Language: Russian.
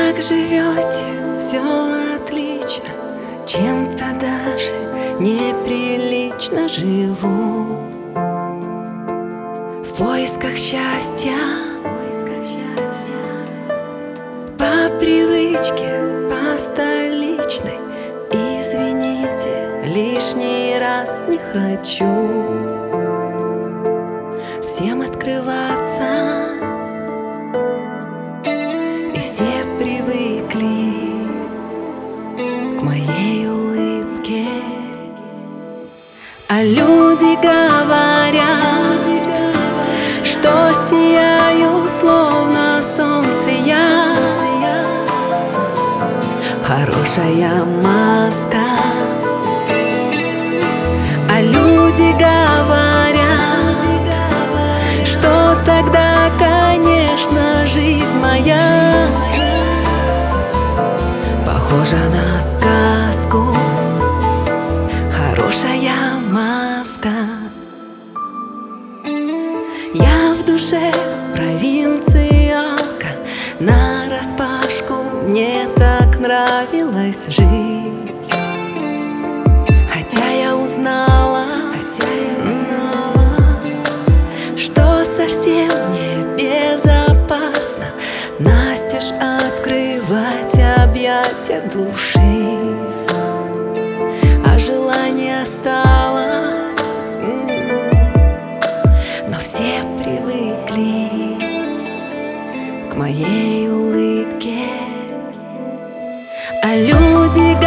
как живете, все отлично, чем-то даже неприлично живу. В поисках счастья, по привычке, по столичной. Извините, лишний раз не хочу всем открываться. И все привыкли к моей улыбке. А люди говорят, что сияю, словно солнце я. Хорошая маска. А люди говорят, что тогда, конечно, жизнь моя похожа на сказку. Хорошая маска. Я в душе провинциалка, нараспашку мне так нравилось жить. Хотя я узнала, что совсем не безопасно настежь открывать объятия души. А желание осталось, но все привыкли к моей улыбке. А люди